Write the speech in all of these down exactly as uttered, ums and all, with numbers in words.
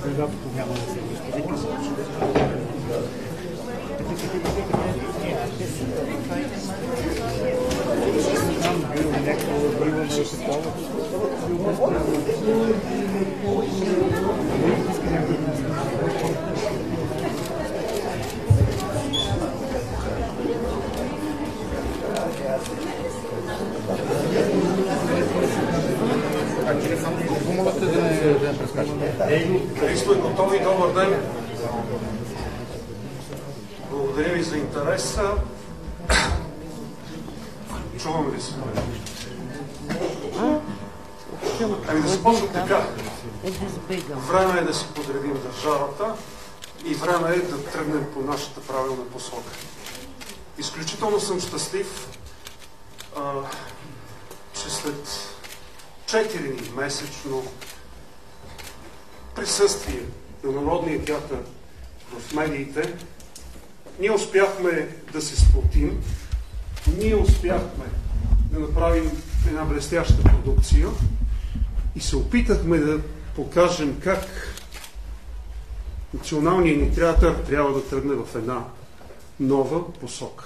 когато няма да се вика случи. Там било някакво било да се това. Христо е готови, добър ден. Благодаря ви за интереса. Чувам ли се? Ами да започна така. Време е да си подредим държавата и време е да тръгнем по нашата правилна посока. Изключително съм щастлив, а, че след четири месечно присъствие на Народния театър в медиите, ние успяхме да се сплотим, ние успяхме да направим една блестяща продукция и се опитахме да покажем как националният ни театър трябва да тръгне в една нова посока.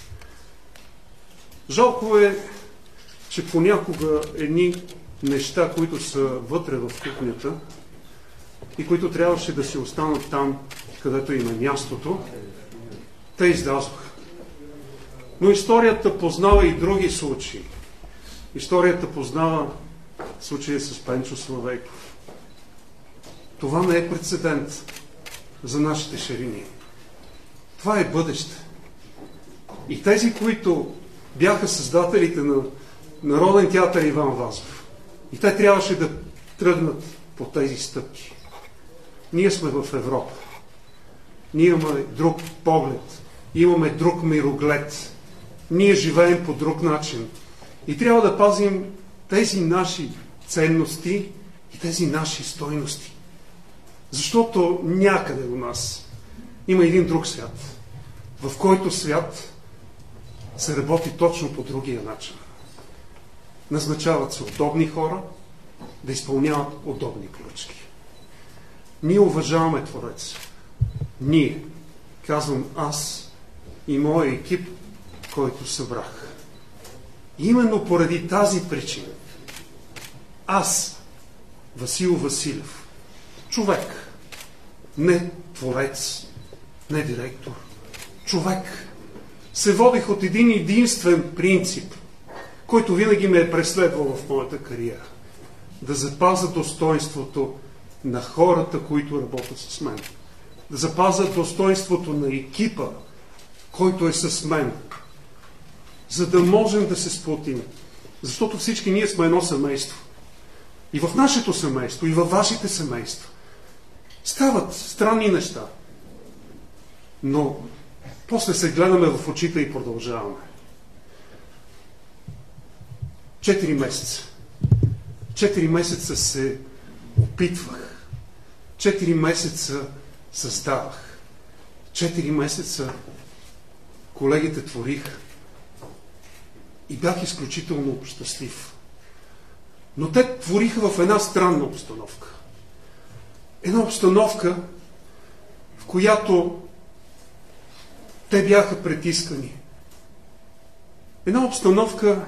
Жалко е, че понякога едни неща, които са вътре в кухнята и които трябваше да си останат там, където има мястото, те излязоха. Но историята познава и други случаи. Историята познава случая с Пенчо Славейков. Това не е прецедент за нашите ширини. Това е бъдеще. И тези, които бяха създателите на Народен театър Иван Вазов, и те трябваше да тръгнат по тези стъпки. Ние сме в Европа. Ние имаме друг поглед. Имаме друг мироглед. Ние живеем по друг начин. И трябва да пазим тези наши ценности и тези наши стойности. Защото някъде у нас има един друг свят, в който свят се работи точно по другия начин. Назначават се удобни хора да изпълняват удобни поръчки. Ние уважаваме Творец. Ние, казвам аз и моя екип, който събрах. Именно поради тази причина аз, Васил Василев, човек, не творец, не директор, човек, се водих от един единствен принцип, който винаги ме е преследвал в моята кариера. Да запазя достоинството на хората, които работят с мен. Да запазя достоинството на екипа, който е с мен. За да можем да се сплотим. Защото всички ние сме едно семейство. И в нашето семейство, и във вашите семейства стават странни неща. Но после се гледаме в очите и продължаваме. Четири месеца. Четири месеца се опитвах. Четири месеца създавах. Четири месеца колегите твориха. И бях изключително щастлив. Но те твориха в една странна обстановка. Една обстановка, в която те бяха притискани. Една обстановка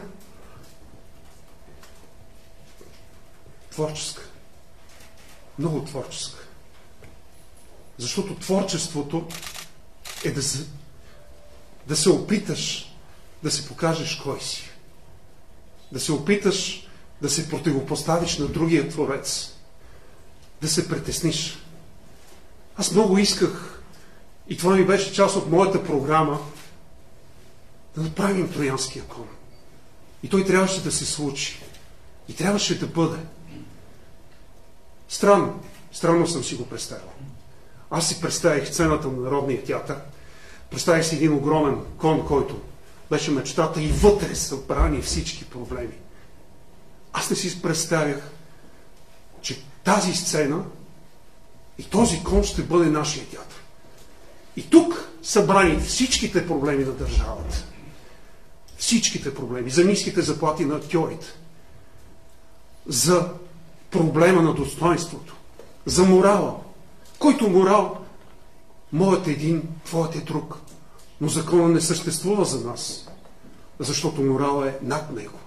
творческа. Много творческа. Защото творчеството е да се, да се опиташ да се покажеш кой си. Да се опиташ да се противопоставиш на другия творец. Да се притесниш. Аз много исках, и това ми беше част от моята програма, да направим Троянския кон. И той трябваше да се случи. И трябваше да бъде. Странно. Странно съм си го представил. Аз си представих сцената на Народния театър. Представих си един огромен кон, който беше мечтата, и вътре са брани всички проблеми. Аз не си представях, че тази сцена и този кон ще бъде нашия театър. И тук са брани всичките проблеми на държавата. Всичките проблеми. За ниските заплати на актьорите. За проблема на достоинството. За морала. Който морал? Моят е един, твоят е друг. Но закона не съществува за нас, защото морал е над него.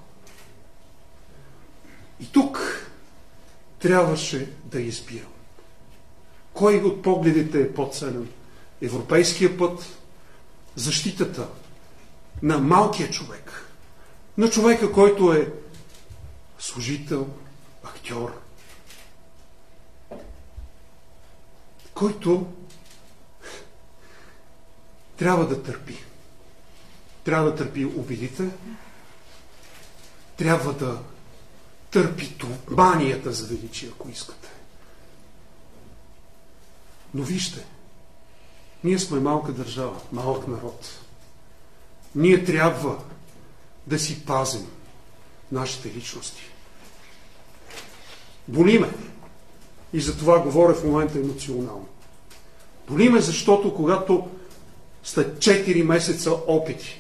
И тук трябваше да избирам. Кой от погледите е по-ценен? Европейския път, защитата на малкия човек, на човека, който е служител, актьор, който трябва да търпи. Трябва да търпи обидите, трябва да търпи манията за величие, ако искате. Но вижте, ние сме малка държава, малък народ. Ние трябва да си пазим нашите личности. Боли ме. И за това говоря в момента емоционално. Боли ме, защото когато след четири месеца опити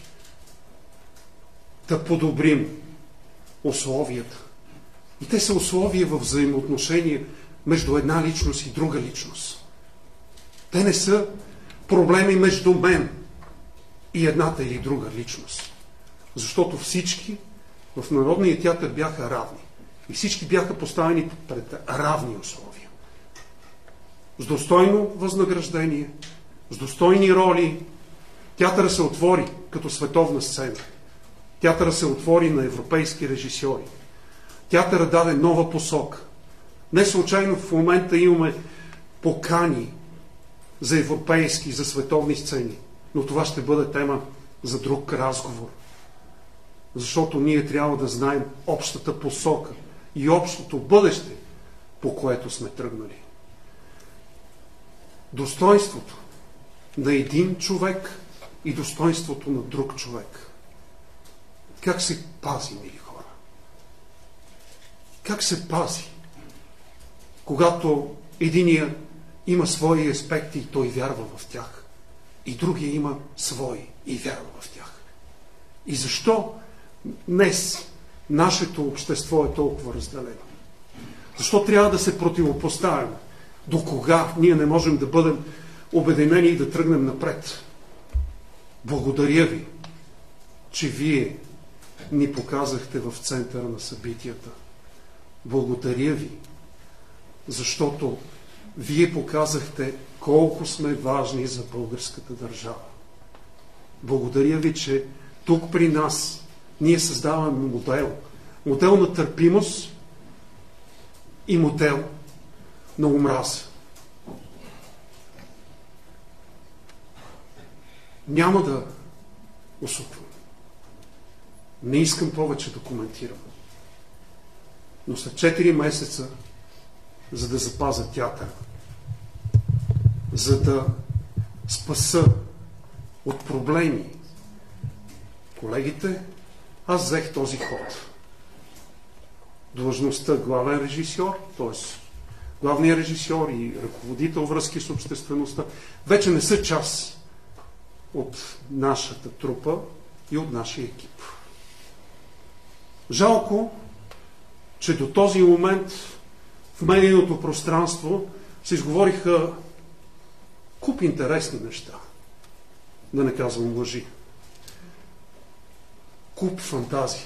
да подобрим условията, и те са условия в взаимоотношение между една личност и друга личност. Те не са проблеми между мен и едната или друга личност. Защото всички в Народния театър бяха равни. И всички бяха поставени пред равни условия. С достойно възнаграждение, с достойни роли. Театъра се отвори като световна сцена. Театъра се отвори на европейски режисьори. Театъра даде нова посока. Не случайно в момента имаме покани за европейски, за световни сцени. Но това ще бъде тема за друг разговор. Защото ние трябва да знаем общата посока и общото бъдеще, по което сме тръгнали. Достоинството на един човек и достоинството на друг човек. Как се пази, мили хора? Как се пази? Когато единия има свои аспекти и той вярва в тях, и другия има свои и вярва в тях. И защо днес нашето общество е толкова разделено? Защо трябва да се противопоставяме? До кога ние не можем да бъдем обединени и да тръгнем напред? Благодаря ви, че вие ни показахте в центъра на събитията. Благодаря ви, защото вие показахте колко сме важни за българската държава. Благодаря ви, че тук при нас ние създаваме модел. Модел на търпимост и модел на омраза. Няма да усуквам. Не искам повече да коментирам. Но след четири месеца, за да запазя театър, за да спаса от проблеми колегите, аз взех този ход. Длъжността главен режисьор, т.е. главният режисьор и ръководител връзки с обществеността, вече не са част от нашата трупа и от нашия екип. Жалко, че до този момент в медийното пространство се изговориха куп интересни неща. Да не казвам лъжи. Куп фантазии.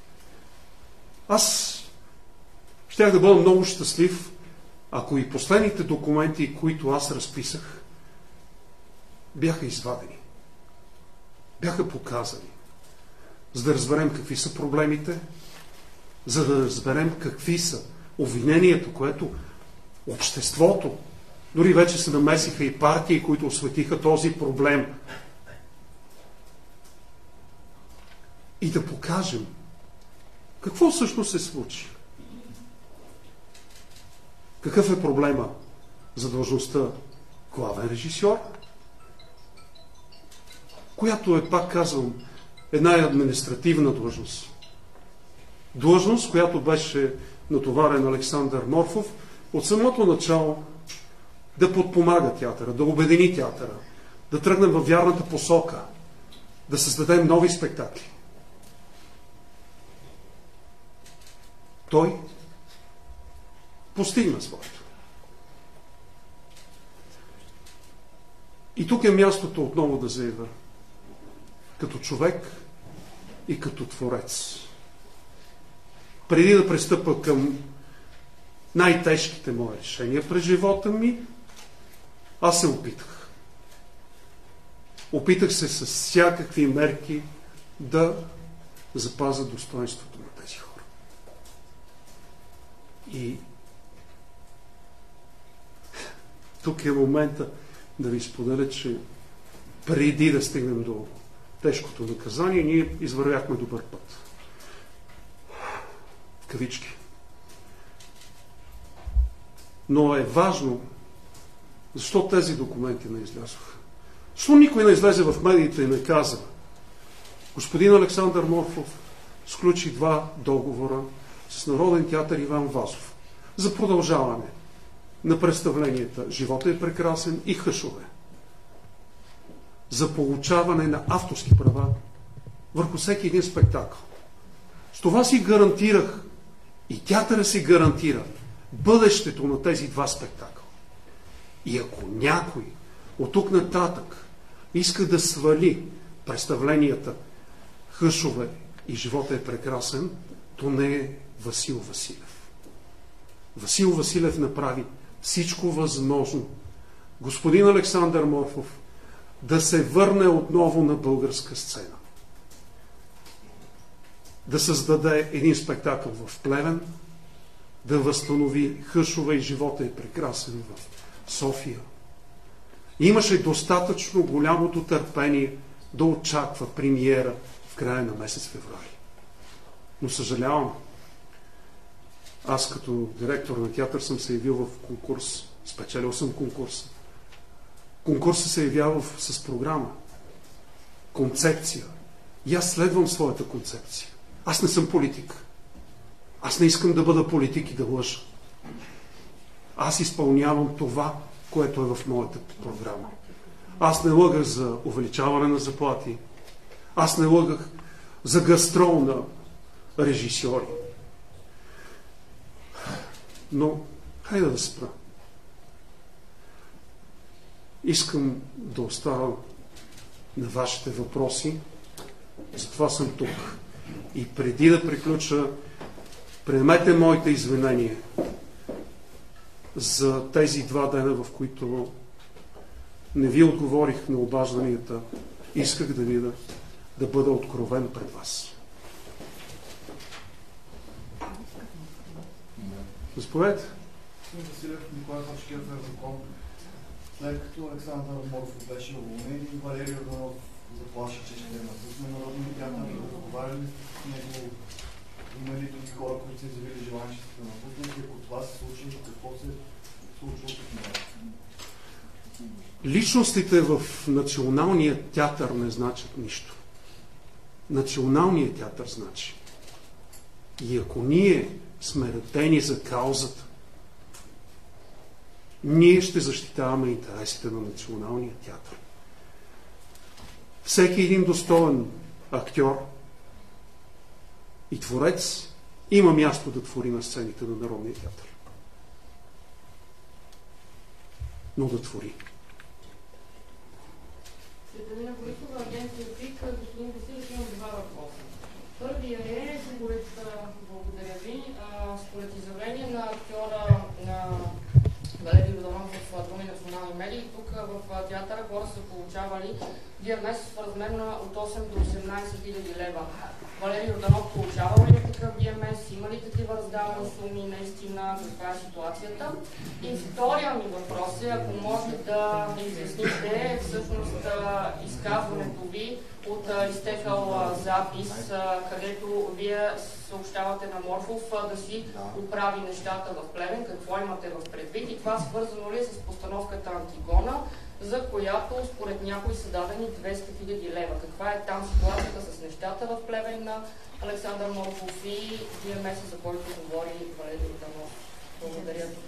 Аз щях да бъда много щастлив, ако и последните документи, които аз разписах, бяха извадени. Бяха показани. За да разберем какви са проблемите, за да разберем какви са обвинението, което обществото, дори вече се намесиха и партии, които осветиха този проблем. И да покажем какво всъщност се случи. Какъв е проблема за длъжността главен режисьор, която е, пак казвам, една административна длъжност. Длъжност, която беше натоварен Александър Морфов от самото начало да подпомага театъра, да обедини театъра, да тръгнем във вярната посока, да създадем нови спектакли. Той постигна своето. И тук е мястото отново да заявя. Като човек и като творец. Преди да пристъпа към най-тежките мои решения през живота ми, аз се опитах. Опитах се с всякакви мерки да запазя достоинството на тези хора. И тук е момента да ви споделя, че преди да стигнем до тежкото наказание, ние извървяхме добър път. В кавички. Но е важно, защо тези документи не излязоха. Защо никой не излезе в медиите и не каза: господин Александър Морфов сключи два договора с Народен театър Иван Вазов за продължаване на представленията "Живота е прекрасен" и "Хъшове", за получаване на авторски права върху всеки един спектакъл. С това си гарантирах, и театъра си гарантира, бъдещето на тези два спектакъла. И ако някой от тук нататък иска да свали представленията "Хъшове" и "Живота е прекрасен", то не е Васил Василев. Васил Василев направи всичко възможно господин Александър Морфов да се върне отново на българска сцена. Да създаде един спектакъл в Плевен, да възстанови "Хъшове" и "Живота е прекрасен" в София. Имаше достатъчно голямото търпение да очаква премиера в края на месец февруари. Но съжалявам, аз като директор на театър съм се явил в конкурс, спечелил съм конкурса. Конкурсът се явява с програма, концепция. И аз следвам своята концепция. Аз не съм политик. Аз не искам да бъда политик и да лъжа. Аз изпълнявам това, което е в моята програма. Аз не лъгах за увеличаване на заплати. Аз не лъгах за гастрол на режисьори. Но, хайде да спра. Искам да оставя на вашите въпроси. Затова съм тук. И преди да приключа, приемете моите извинения за тези два дена, в които не ви отговорих на обажданията. Исках да видя, да бъда откровен пред вас. Заповядайте. Василев, Николай Пачкев е закон. След като Александър Морфов беше уволнен, Валерий Йорданов заплаши, че ще напусне Народния театър. Разговаряли с него, има ли други хора, които са изявили желание, че ще напуснат, и ако това се случи, какво се случва от това? Личностите в Националния театър не значат нищо. Националният театър значи. И ако ние сме родени за каузата, ние ще защитаваме интересите на Националния театър. Всеки един достоен актьор и творец има място да твори на сцените на Народния театър. Но да твори. Светлина Борисова, агенция ПИК. Господин Василев, имам два въпроса. Първият е, според, благодаря ви, според изявление на актьора на Валерий Йорданов в други национални медии, тук в театъра хора са получавали вие месец в размер на от осем до осемнайсет хиляди лева. Валерий Йорданов получавал ли такъв вие месец? Има ли такива раздавани суми? Наистина, каква е ситуацията? И втория ми въпрос е, ако може да изясните всъщност изказването ви от изтекал запис, където вие съобщавате на Морфов да си оправи нещата в Плевен. Какво имате в предвид? И това свързано ли е с постановката Антигона, за която според някои са дадени двеста хиляди лева? Каква е там ситуацията с нещата в Плевен на Александър Морфов и вие месец, за който говори Валерий Йорданов? Благодаря ви.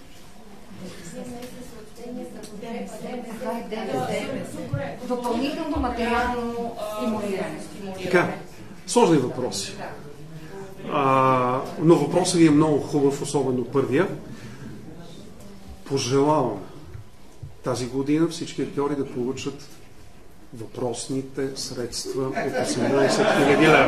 Допълнително материално стимулиране. Така, сложни въпроси. А, но въпросът ви е много хубав, особено първия. Пожелавам тази година всички актьори да получат въпросните средства от осемнайсет хиляди лева.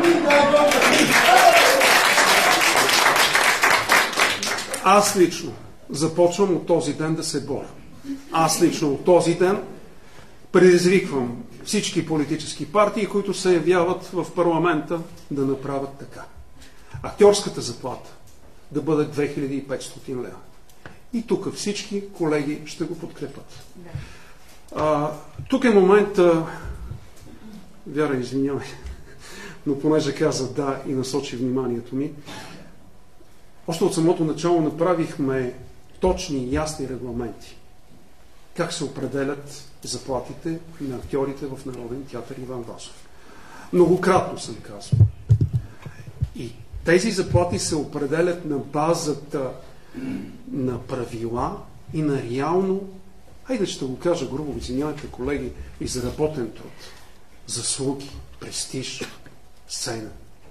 Аз лично започвам от този ден да се боря. Аз лично от този ден предизвиквам всички политически партии, които се явяват в парламента, да направят така. Актьорската заплата да бъде две хиляди и петстотин лева. И тук всички колеги ще го подкрепят. А, тук е момента, Вяра, извинявай, но понеже каза да и насочи вниманието ми, още от самото начало направихме точни и ясни регламенти. Как се определят заплатите на актьорите в Народен театър Иван Вазов. Многократно съм казал. И тези заплати се определят на базата на правила и на реално, хайде ще го кажа грубо, извинявайте колеги, изработен труд, заслуги, престиж, сцена.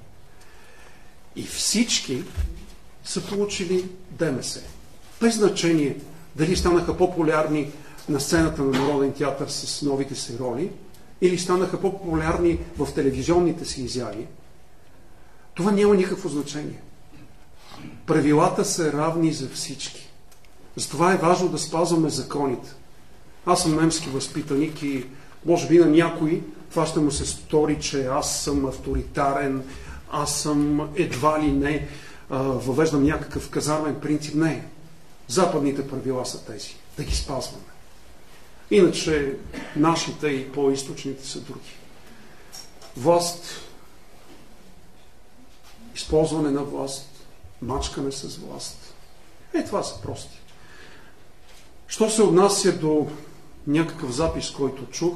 И всички са получили ДМС. Без значение дали станаха по-популярни на сцената на Народен театър с новите си роли или станаха по-популярни в телевизионните си изяви, това няма никакво значение. Правилата са равни за всички. Затова е важно да спазваме законите. Аз съм немски възпитаник и може би на някой това ще му се стори, че аз съм авторитарен, аз съм едва ли не, въвеждам някакъв казармен принцип. Не. Западните правила са тези. Да ги спазваме. Иначе нашите и по-източните са други. Власт, използване на власт, мачкане с власт. Е, това са прости. Що се отнася до някакъв запис, който чух,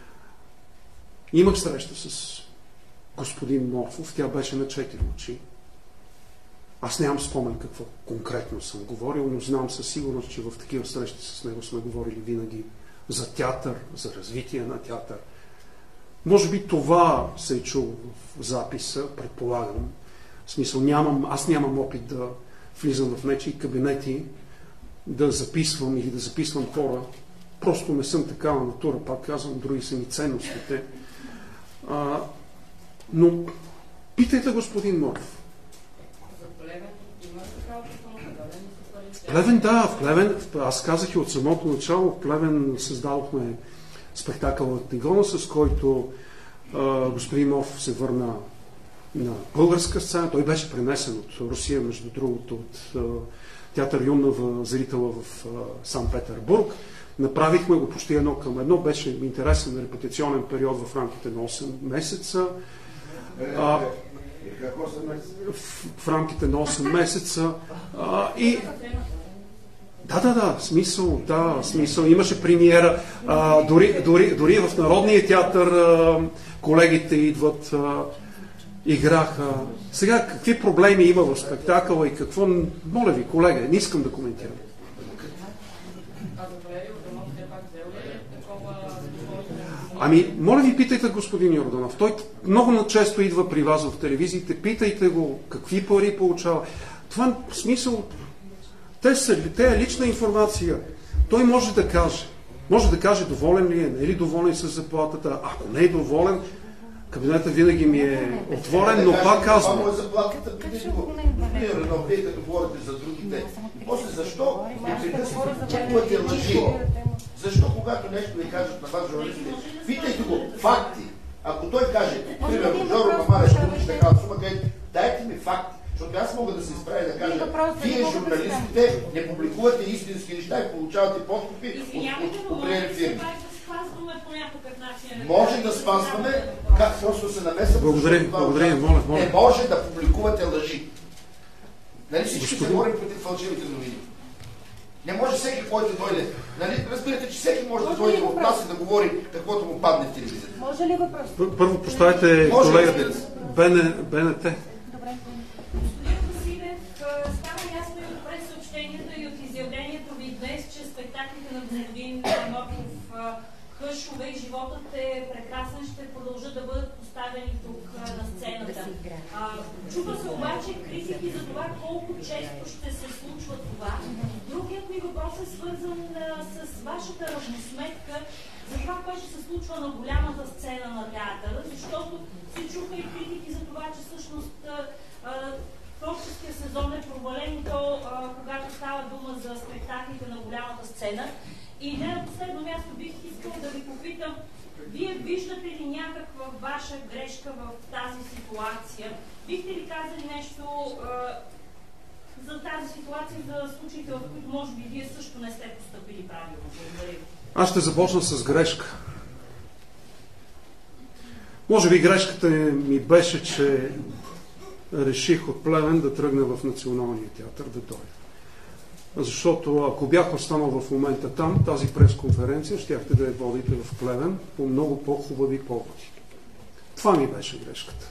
имах среща с господин Морфов, тя беше на четири очи. Аз нямам спомен какво конкретно съм говорил, но знам със сигурност, че в такива срещи с него сме говорили винаги за театър, за развитие на театър. Може би това се е чул в записа, предполагам. В смисъл, нямам, аз нямам опит да влизам в нечии кабинети, да записвам или да записвам хора. Просто не съм такава натура, пак казвам, други са ми ценностите. А, но питайте господин Морф. В Плевен, да, в Плевен, аз казах и от самото начало, в Плевен създадохме спектакъл Антигона, с който а, господин Морфов се върна на българска сцена. Той беше пренесен от Русия, между другото, от а, театър Юнна зрителя в а, Санкт-Петербург. Направихме го почти едно към едно. Беше интересен репетиционен период в рамките на осем месеца. А, в, в рамките на осем месеца. А, и Да, да, да, смисъл, да, смисъл. Имаше премиера. А, дори, дори, дори в Народния театър а, колегите идват, а, играха. Сега, какви проблеми има в спектакъла и какво... Моля ви, колега, не искам да коментирам. Ами, моля ви, питайте господин Йорданов. Той много често идва при вас в телевизиите. Питайте го какви пари получава. Това в смисъл... Те са, те е лична информация. Той може да каже. Може да каже доволен ли е, не е ли доволен с заплатата. Ако не е доволен, кабинетът винаги ми е отворен, но пак казвам. Това му е заплатата, бидете го. Вие като говорите за другите. После защо пътя лъжи? Защо когато нещо ви кажат на вас журналистите, питайте го факти. Ако той каже, примерно, Жоро Мамаре ще получи такава сума, дайте ми факти. Защото аз мога да се изправя да кажа, вие журналистите не публикувате истински неща и получавате подкупи от определени фирми. Може да спазваме, как просто се намесват. Благодаря, благодаря, моля, моля. Не може да публикувате лъжи. Нали всички се говорим против фалшивите новини? Не може всеки, който дойде. Нали, разбирате, че всеки може да дойде от нас и да говори каквото му падне в телевизията. Може ли въпрос? Първо поставите колегата БНТ. Става ясно и от пресъобщението и от изявлението ви днес, че спектаклите на господин Морфов, Хъшове и Животът е прекрасен, ще продължат да бъдат поставени тук на сцената. Чува се обаче критики за това колко често ще се случва това. Другият ми въпрос въпрос е свързан а, с вашата равносметка за това, което се случва на голямата сцена на театъра, защото се чуха и критики за това, че всъщност а, а, творческия сезон е провален и то, а, когато става дума за спектаклите на голямата сцена. И не на последно място бих искала да ви попитам, вие виждате ли някаква ваша грешка в тази ситуация? Бихте ли казали нещо а, за тази ситуация, за случаите, в които може би вие също не сте постъпили правилно? Благодаря. Аз ще започна с грешка. Може би грешката ми беше, че реших от Плевен да тръгна в Националния театър, да дойда. Защото ако бях останал в момента там, тази пресконференция щяхте да я водите в Плевен по много по-хубави поводи. Това ми беше грешката.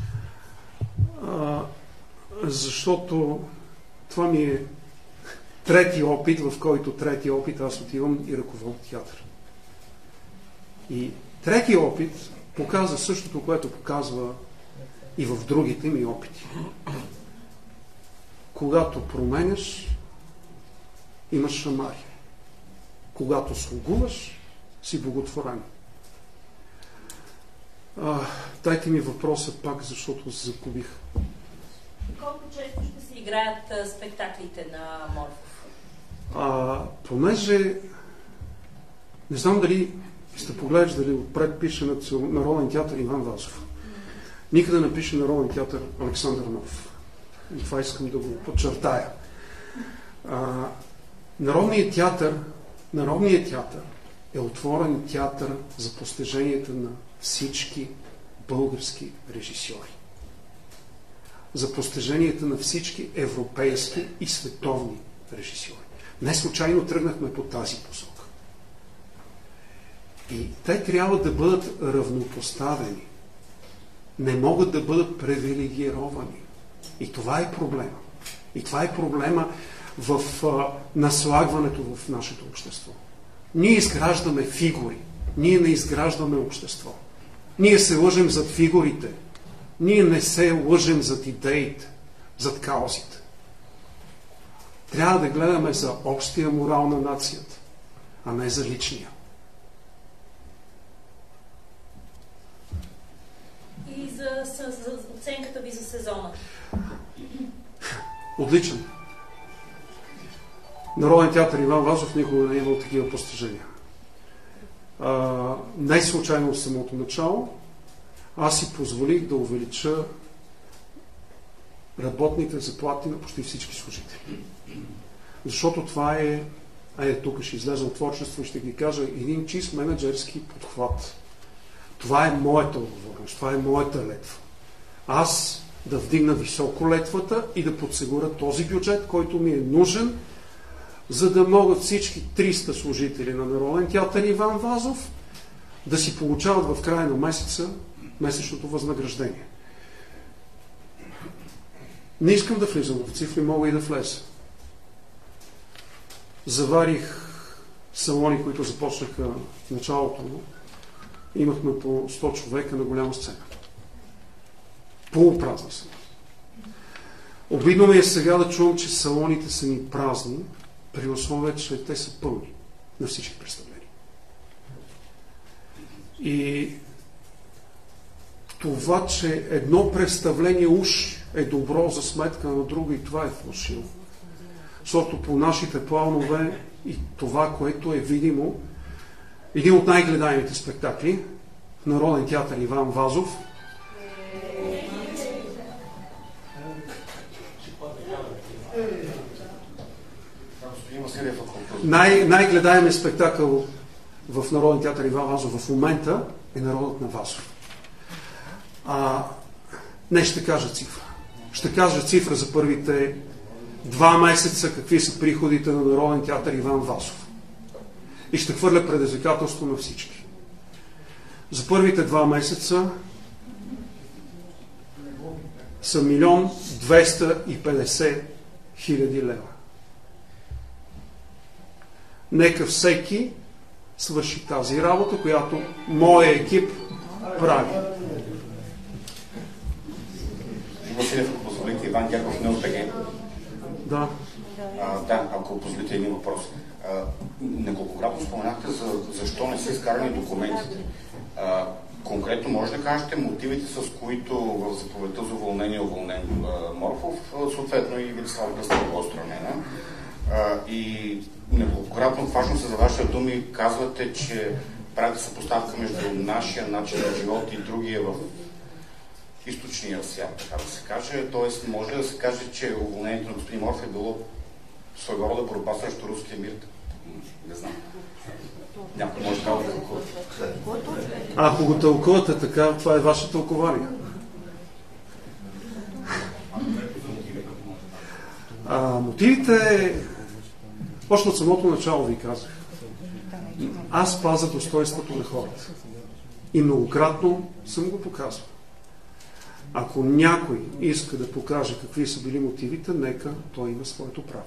А, защото това ми е трети опит, в който трети опит аз отивам и ръководя театър. И трети опит показва същото, което показва и в другите ми опити. Когато променяш, имаш шамари. Когато слугуваш, си благотворен. А, дайте ми въпроса пак, защото се загубих. Колко често ще се играят а, спектаклите на Морфов? А, понеже не знам дали сте погледали отпред пише Народен театър Иван Вазов. Никъде не пише Народен театър Александър Нов. И това искам да го подчертая. А, Народният театър, Народният театър е отворен театър за постиженията на всички български режисьори. За постиженията на всички европейски и световни режисьори. Не случайно тръгнахме по тази посока. И те трябва да бъдат равнопоставени. Не могат да бъдат привилегировани. И това е проблема. И това е проблема в а, наслагването в нашето общество. Ние изграждаме фигури. Ние не изграждаме общество. Ние се лъжем зад фигурите. Ние не се лъжем зад идеите, зад каузите. Трябва да гледаме за общия морал на нацията, а не за личния. И за, за, за оценката ви за сезона? Отличен. Народен театър Иван Вазов никога не е имал такива постижения. А, не случайно в самото начало аз си позволих да увелича работните заплати на почти всички служители. Защото това е, а е тук ще излезе от творчество и ще ги кажа, един чист менеджерски подхват. Това е моята отговорност, това е моята летва. Аз да вдигна високо летвата и да подсигуря този бюджет, който ми е нужен, за да могат всички триста служители на Народен театър Иван Вазов да си получават в края на месеца месечното възнаграждение. Не искам да влизам в цифри, мога и да влеза. Заварих салони, които започнаха в началото, но имахме по сто човека на голяма сцена. Полупразна съм. Обидно ми е сега да чувам, че салоните са ни празни, при условие, че те са пълни на всички представления. И това, че едно представление уж е добро за сметка на друго и това е фалшиво. Защото по нашите планове и това, което е видимо, един от най-гледаемите спектакли в Народен театър Иван Вазов Най- най-гледаемият спектакъл в Народен театър Иван Вазов в момента е Народът на Вазов. А, не ще кажа цифра. Ще кажа цифра за първите два месеца, какви са приходите на Народен театър Иван Вазов. И ще хвърля предизвикателство на всички. За първите два месеца са милион двеста и петдесет хиляди лева. Нека всеки свърши тази работа, която моя екип прави. Василев, ако позволите, Иван Дяков не ОПГ. Да. А, да, ако позволите един въпрос. А, неколкократно споменахте за защо не са изкарани документите. А, конкретно може да кажете мотивите, с които в заповедта за уволнение уволнен Морфов, съответно и Велислава Кръстева била отстранена. И неколкократно важно се за вашите думи казвате, че правите съпоставка между нашия начин на живот и другия в източния свят, така да се каже. Тоест, може да се каже, че уволнението на господин Морфов е било своего рода борба срещу руския мир. Не знам. Някой може да го тълкува. Ако го тълкувате така, това е ваше тълкование. А, мотивите, още от самото начало ви казах. Аз пазя достойството на хората. И многократно съм го показвал. Ако някой иска да покаже какви са били мотивите, нека той има своето право.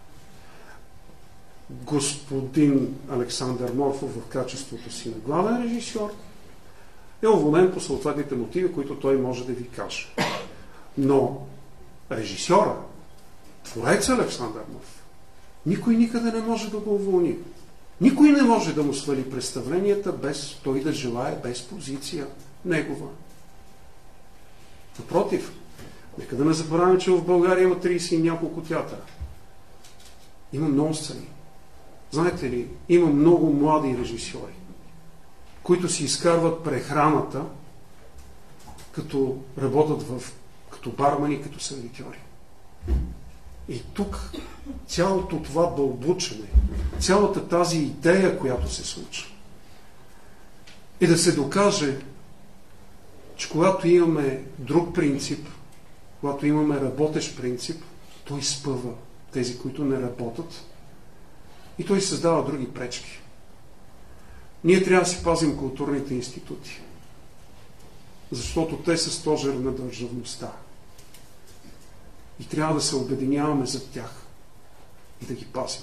Господин Александър Морфов в качеството си на главен режисьор е уволнен по съответните мотиви, които той може да ви каже. Но режисьора, творец Александър Морфов, никой никъде не може да го уволни. Никой не може да му свали представленията без той да желае, без позиция негова. Напротив, нека да не забравяме, че в България има трийсет и няколко театъра. Има много сцени. Знаете ли, има много млади режисьори, които си изкарват прехраната, като работят в, като бармани, като сервитьори. И тук цялото това бълбучене, цялата тази идея, която се случва, е да се докаже, че когато имаме друг принцип, когато имаме работещ принцип, той спъва тези, които не работят, и той създава други пречки. Ние трябва да си пазим културните институти, защото те са стожер на държавността. И трябва да се обединяваме за тях и да ги пазим.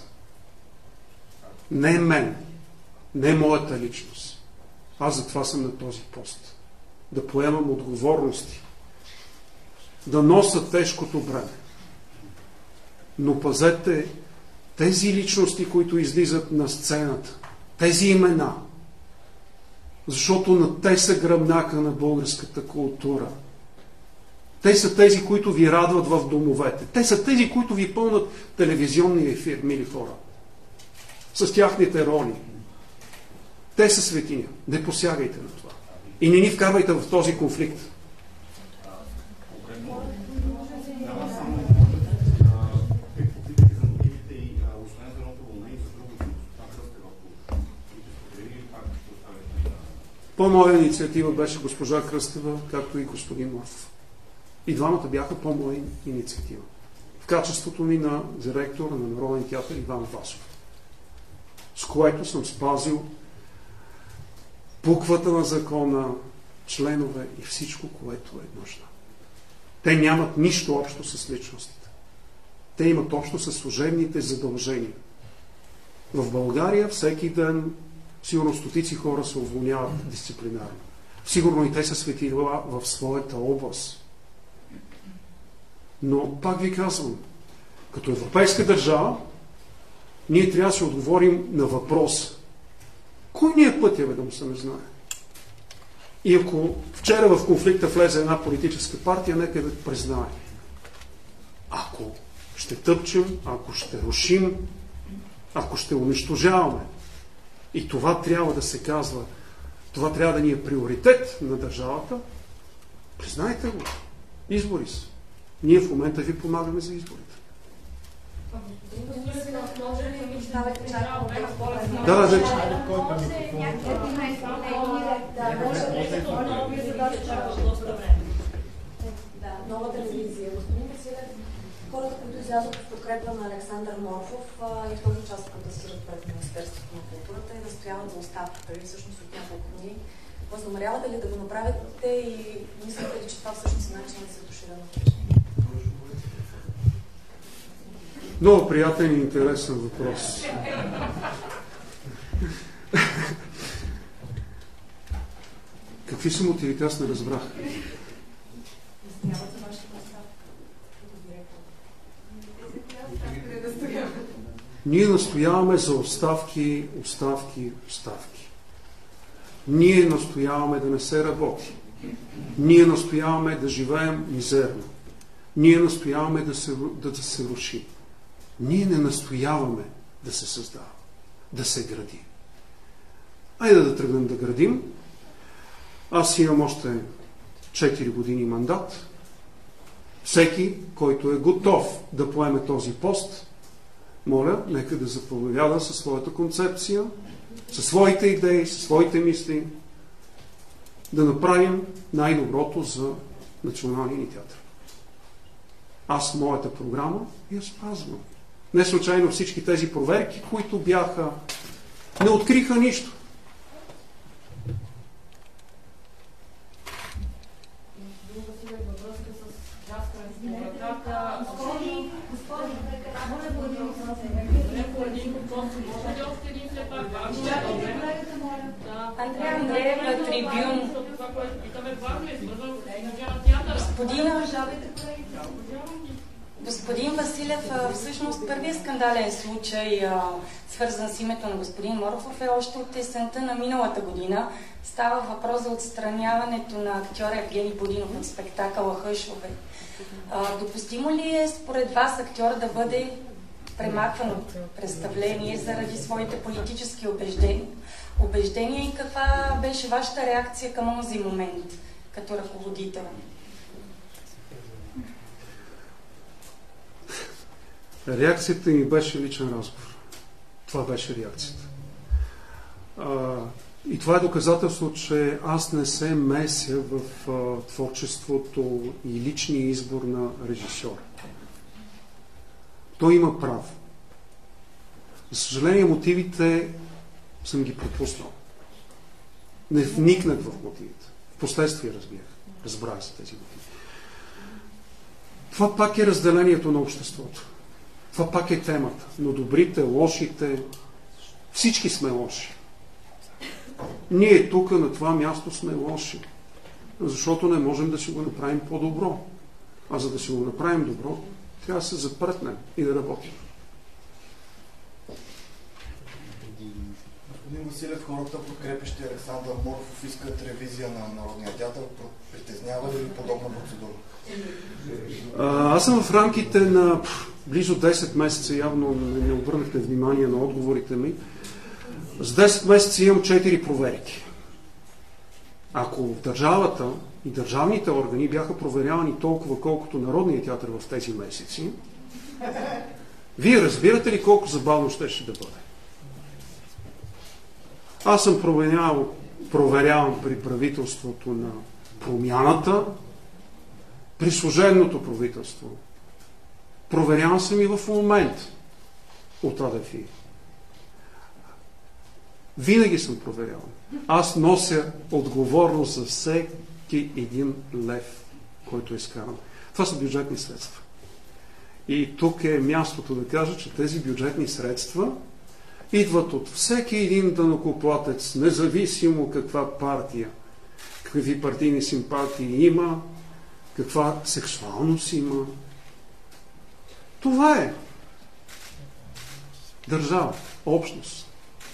Не мен, не моята личност. Аз затова съм на този пост. Да поемам отговорности, да нося тежкото бреме. Но пазете тези личности, които излизат на сцената, тези имена, защото на те са гръбнака на българската култура. Те са тези, които ви радват в домовете. Те са тези, които ви пълнат телевизионния ефир, мили хора. С тяхните роли. Те са светиня. Не посягайте на това. И не ни вкарвайте в този конфликт. По моя инициатива беше госпожа Кръстева, както и господин Морфов. И двамата бяха по моя инициатива. В качеството ми на директор на Народен театър Иван Васов. С което съм спазил буквата на закона, членове и всичко, което е нужно. Те нямат нищо общо с личностите. Те имат общо с служебните задължения. В България всеки ден сигурно стотици хора се уволняват дисциплинарно. Сигурно и те са светила в своята област. Но, пак ви казвам, като европейска държава, ние трябва да се отговорим на въпрос. Кой ни е пътя, бе, да му се не знае? И ако вчера в конфликта влезе една политическа партия, нека да признае. Ако ще тъпчем, ако ще рушим, ако ще унищожаваме, и това трябва да се казва, това трябва да ни е приоритет на държавата, признайте го. Избори са. Ние в момента ви помагаме за изборите. Да, да, вече. Нова телевизия. Господин Василев, хората, които излязат в подкрепа на Александър Морфов и в този част протестират пред Министерството на културата и настояват за оставката ви всъщност от няколко дни. Възнамерявате ли да го направите и мислите ли, че това всъщност е начин да се душира на впечатление? Много приятен и интересен въпрос. Какви са мотивите? Аз не разбрах. Ние настояваме за оставки, оставки, оставки. Ние настояваме да не се работи. Ние настояваме да живеем мизерно. Ние настояваме да се, да, да се руши. Ние не настояваме да се създава, да се гради. Айде да тръгнем да градим. Аз имам още четири години мандат. Всеки, който е готов да поеме този пост, моля, нека да заповяда със своята концепция, със своите идеи, със своите мисли, да направим най-доброто за националния ни театър. Аз моята програма я спазвам. Не случайно всички тези проверки, които бяха, не откриха нищо. Андрея Андреева, Трибюн. Господин, господин Василев, всъщност първият скандален случай, свързан с името на господин Морфов, е още от есента на миналата година. Става въпрос за отстраняването на актьора Евгений Будинов от спектакъла Хъшове. Допустимо ли е според вас актьор да бъде премахван от представление заради своите политически убеждения? убеждения и каква беше вашата реакция към този момент като ръководител? Реакцията ми беше личен разговор. Това беше реакцията. А, и това е доказателство, че аз не се меся в а, творчеството и личния избор на режисьора. Той има право. За съжаление, мотивите съм ги пропуснал. Не вникнах в мотивите. Впоследствие разбирах. Разбрах за тези мотиви. Това пак е разделението на обществото. Това пак е темата. Но добрите, лошите, всички сме лоши. Ние тук на това място сме лоши. Защото не можем да си го направим по-добро. А за да си го направим добро, трябва да се запретнем и да работим. Господин Василев, хората, подкрепящи Александър Морфов, искат ревизия на Народния театър. Притеснява ли подобна процедура? А, аз съм в рамките на близо десет месеца, явно не обърнахте внимание на отговорите ми. За десет месеца имам четири проверки. Ако в държавата и държавните органи бяха проверявани толкова, колкото Народния театър в тези месеци, вие разбирате ли колко забавно щеше да бъде? Аз съм проверявал, проверявам при правителството на промяната, при служебното правителство. Проверявам съм и в момент от АДФИ. Винаги съм проверявал. Аз нося отговорност за всеки един лев, който е изкаран. Това са бюджетни средства. И тук е мястото да кажа, че тези бюджетни средства идват от всеки един данъкоплатец, независимо каква партия, какви партийни симпатии има, каква сексуалност има. Това е държава, общност.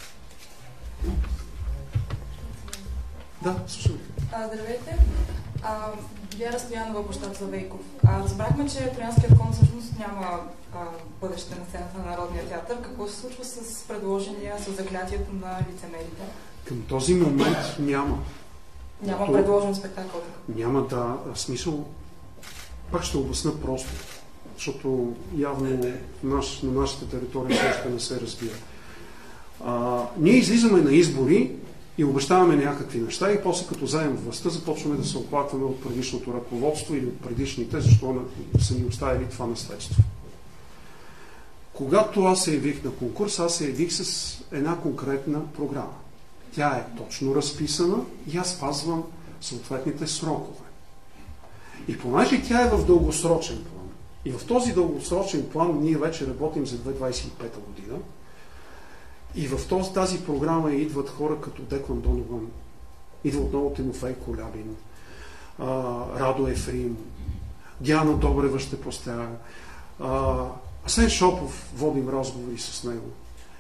Да, слушам. Здравейте. А, Вяра Стоянова, площад Славейков. А, разбрахме, че Троянският кон всъщност няма а, бъдеще на сцената на Народния театър. Какво се случва с предложения, с заклятието на лицемерите? Към този момент няма. Няма То... предложен спектакъл? Няма, да. Смисъл, пак ще обясна просто, защото явно наш, на нашата територия още не се разбира. А, ние излизаме на избори и обещаваме някакви неща и после като вземем властта започваме да се оплакваме от предишното ръководство или от предишните, защо са ни оставили това наследство. Когато аз се явих на конкурс, аз се явих с една конкретна програма. Тя е точно разписана и аз спазвам съответните срокове. И понеже тя е в дългосрочен план, и в този дългосрочен план ние вече работим за две хиляди двадесет и пета година, и в този, тази програма идват хора като Деклан Донован, идва отново Тимофей Колябин, а, Радо Ефрим, Диана Добрева ще поставя, а, Асен Шопов водим разговори с него.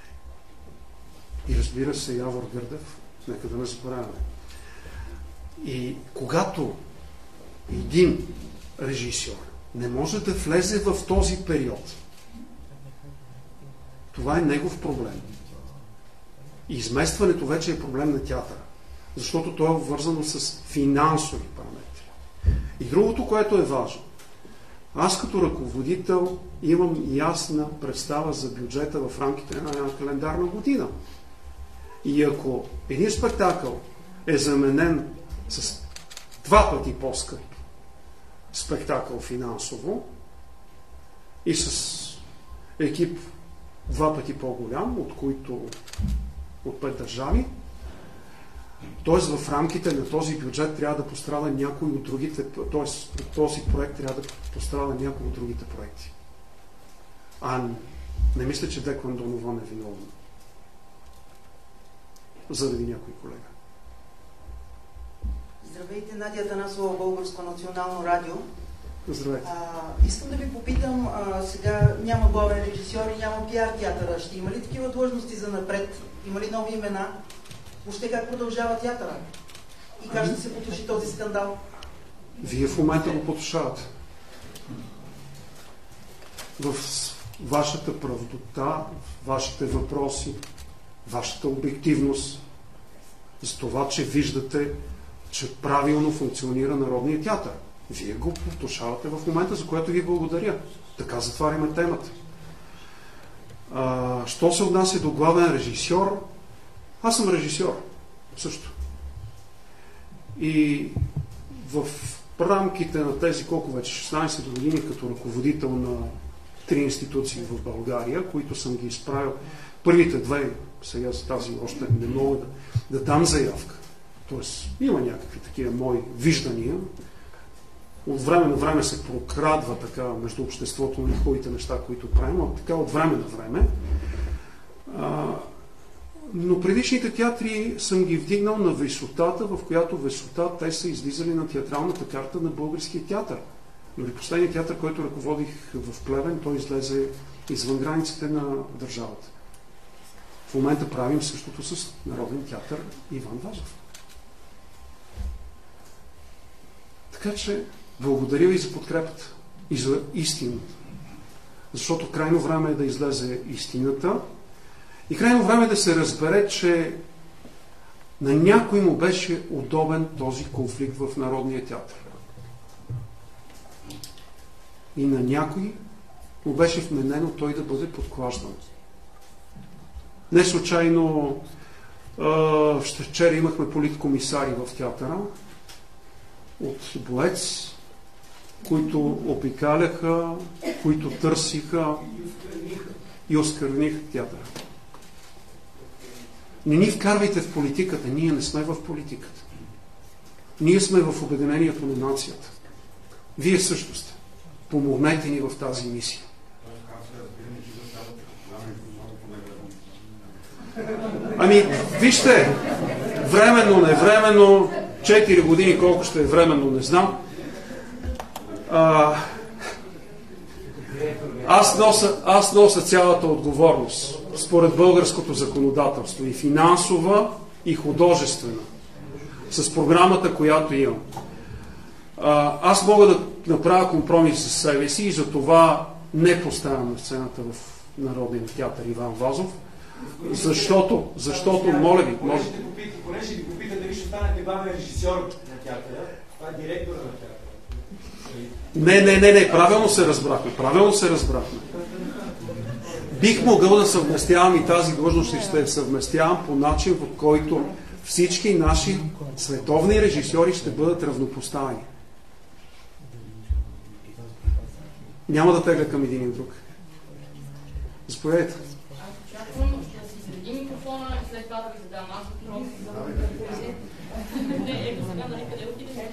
И разбира се, Явор Гърдев, нека да не забравяме. И когато един режисьор не може да влезе в този период, това е негов проблем. И изместването вече е проблем на театъра, защото то е обвързано с финансови параметри. И другото, което е важно, аз като ръководител имам ясна представа за бюджета в рамките на една календарна година. И ако един спектакъл е заменен с два пъти по-скъп спектакъл финансово и с екип два пъти по-голям, от които от пет държави, т.е. в рамките на този бюджет трябва да пострада някой от другите, т.е. този проект трябва да пострада някой от другите проекти. А не мисля, че Декван Донован е виновен. Заради някой колега. Здравейте, Надя Танасова, Българско национално радио. Здравейте. А, искам да ви попитам, а, сега няма главен режисьор и няма пиар театъра. Ще има ли такива длъжности за напред? Има ли нови имена? Въобще как продължава театъра? И как ще се потуши този скандал? Вие в момента го потушавате. В вашата правдота, вашите въпроси, вашата обективност, за това, че виждате, че правилно функционира Народният театър. Вие го потушавате в момента, за което ви благодаря. Така затваряме темата. А, що се отнася до главен режисьор, аз съм режисьор също. И в рамките на тези колко вече шестнайсет години като ръководител на три институции в България, които съм ги изправил, първите две, сега за тази още не мога да, да дам заявка. Тоест има някакви такива мои виждания. От време на време се прокрадва така между обществото на хубавите неща, които правим, а така от време на време. А, но предишните театри съм ги вдигнал на висотата, в която висота те са излизали на театралната карта на българския театър. Но и последният театър, който ръководих в Плевен, той излезе извън границите на държавата. В момента правим същото с Народен театър Иван Вазов. Така че благодаря ви за подкрепата и за истината. Защото крайно време е да излезе истината и крайно време е да се разбере, че на някой му беше удобен този конфликт в Народния театър. И на някой му беше вменено той да бъде подклаждан. Не случайно вчера имахме политкомисари в театъра от Боец, които обикаляха, които търсиха и оскървниха театъра. Не ни вкарвайте в политиката, ние не сме в политиката. Ние сме в обединението на нацията. Вие също сте. Помогнете ни в тази мисия. Ами, вижте, временно, невременно, четири години, колко ще е временно, не знам. А, аз, нося, аз нося цялата отговорност, според българското законодателство, и финансова, и художествена, с програмата, която имам. А, аз мога да направя компромис с себе си и за това не поставям на сцената в Народния театър Иван Вазов, защото, защото, моля ви, моля ви. Поне ще ви попита дали ще станете главен режисьор на театъра, това е директор на театъра. Не, не, не, не, правилно се разбрахме, правилно се разбрахме. Бих могъл да съвместявам и тази длъжност и ще съвместявам по начин, в който всички наши световни режисьори ще бъдат равнопоставени. Няма да тегля към един и друг. Заповядайте. Ще си среди микрофона и след това да ви задам аз въпрос. Не, е, сега нали къде отидете?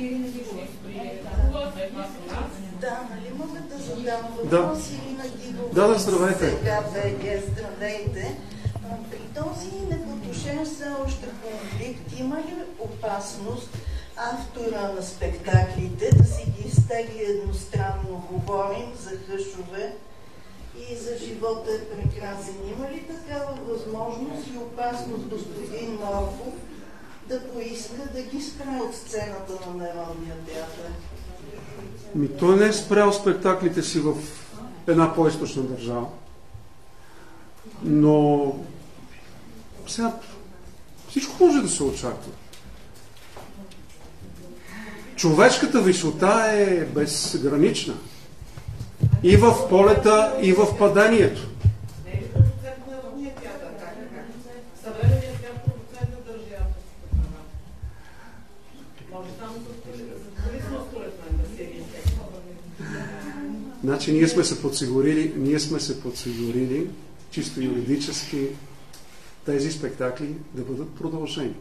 Да, нали могат да задам въпроси и на Гигова? Да, да, здравейте. Сега БГ, здравейте. При този непотушен все още конфликт има ли опасност автора на спектаклите да си ги изтегли едностранно? Говорим за хъшове и за живота е прекрасен. Има ли такава възможност и опасност господин Морфов да поиска да ги спре от сцената на Народния театър? Ми, той не е спрял спектаклите си в една по-източна държава. Но сега всичко може да се очаква. Човешката висота е безгранична. И в полета, и в падението. Значи ние сме се подсигурили, ние сме се подсигурили чисто юридически тези спектакли да бъдат продължени.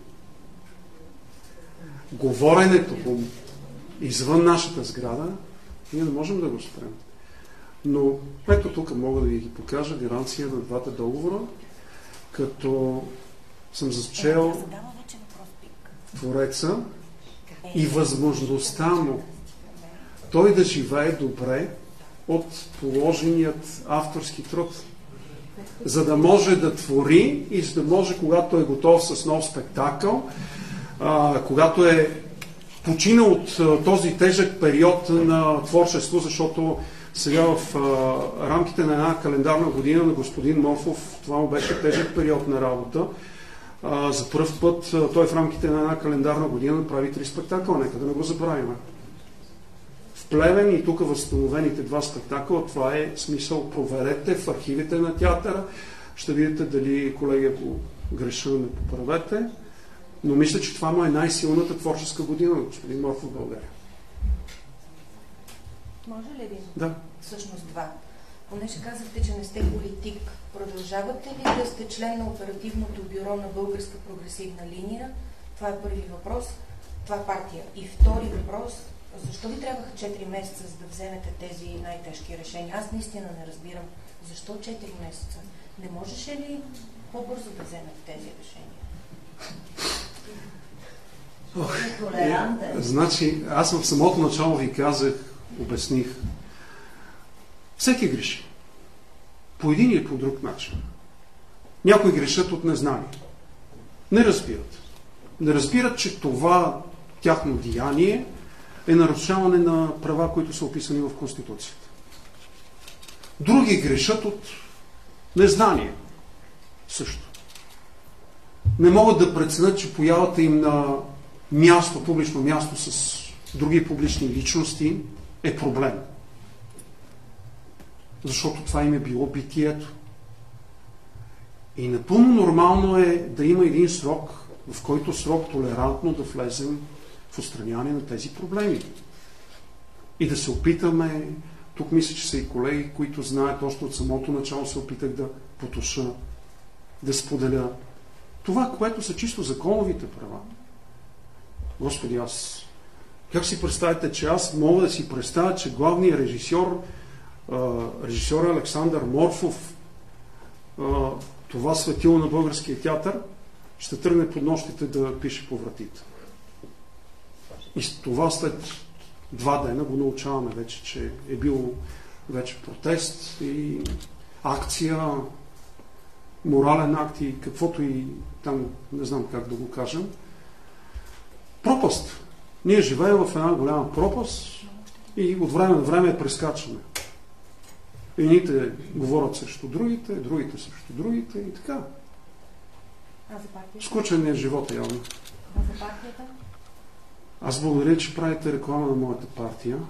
Говоренето извън нашата сграда ние не можем да го спрем. Но ето тук мога да ви ги покажа гаранция на двата договора, като съм зачел Твореца и възможността му той да живее добре от положеният авторски труд, за да може да твори и за да може, когато е готов с нов спектакъл, а, когато е починал от а, този тежък период на творчество, защото сега в а, рамките на една календарна година на господин Морфов това му беше тежък период на работа. А, за първ път а, той в рамките на една календарна година прави три спектакъла, нека да не го забравим. В Плевен и тук възстановените два спектакъла, това е смисъл. Проверете в архивите на театъра, ще видите дали, колеги, ако греша, ме поправете, но мисля, че това му е най-силната творческа година на господин Морфов в България. Може ли един? Да. Всъщност два. Понеже казахте, че не сте политик, продължавате ли да сте член на оперативното бюро на Българска прогресивна линия? Това е първи въпрос. Това е партия. И втори въпрос, защо ви трябваха четири месеца, за да вземете тези най-тежки решения? Аз наистина не разбирам. Защо четири месеца? Не можеше ли по-бързо да вземете тези решения? Ох, е, значи, аз в самото начало ви казах, обясних. Всеки греши. По един или по друг начин. Някои грешат от незнание. Не разбират. Не разбират, че това тяхно деяние е нарушаване на права, които са описани в Конституцията. Други грешат от незнание. Също. Не могат да преценят, че появата им на място, публично място с други публични личности е проблем. Защото това им е било битието. И напълно нормално е да има един срок, в който срок толерантно да влезем в отстраняване на тези проблеми. И да се опитаме, тук мисля, че са и колеги, които знаят, още от самото начало се опитах да потуша, да споделя това, което са чисто законовите права. Господи, аз как си представите, че аз мога да си представя, че главният режисьор, режисьор Александър Морфов, това светило на българския театър, ще тръгне под нощите да пише по вратите. И това след два дена го научаваме вече, че е бил вече протест и акция, морален акт и каквото и там, не знам как да го кажем. Пропаст. Ние живеем в една голяма пропаст и от време на време прескачаме. Едните говорят срещу другите, другите срещу другите и така. А за партията? Скучен е живота, явно. А за партията? Аз благодаря, че правите реклама на моята партия,